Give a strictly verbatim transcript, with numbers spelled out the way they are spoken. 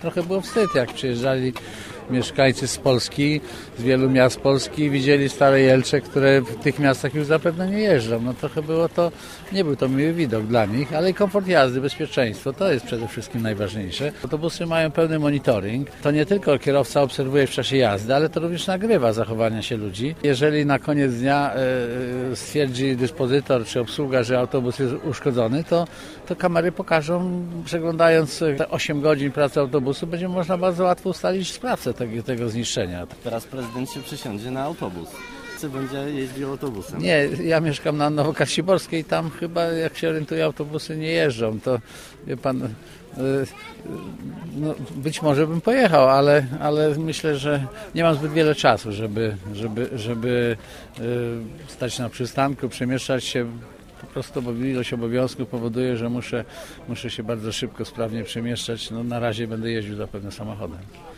trochę było wstyd, jak przyjeżdżali mieszkańcy z Polski, z wielu miast Polski, widzieli Stare Jelcze, które w tych miastach już zapewne nie jeżdżą. No trochę było to, nie był to miły widok dla nich, ale i komfort jazdy, bezpieczeństwo, to jest przede wszystkim najważniejsze. Autobusy mają pełny monitoring. To nie tylko kierowca obserwuje w czasie jazdy, ale to również nagrywa zachowania się ludzi. Jeżeli na koniec dnia e, stwierdzi dyspozytor czy obsługa, że autobus jest uszkodzony, to, to kamery pokażą, przeglądając te osiem godzin pracy autobusu, będzie można bardzo łatwo ustalić sprawcę tego, tego zniszczenia. Teraz prezydent się przesiądzie na autobus. Czy będzie jeździł autobusem? Nie, ja mieszkam na Nowokasiborskiej i tam chyba, jak się orientuję, autobusy nie jeżdżą. To, wie pan, no, być może bym pojechał, ale, ale myślę, że nie mam zbyt wiele czasu, żeby, żeby, żeby stać na przystanku, przemieszczać się. Po prostu, bo ilość obowiązków powoduje, że muszę, muszę się bardzo szybko, sprawnie przemieszczać. No, na razie będę jeździł zapewne samochodem.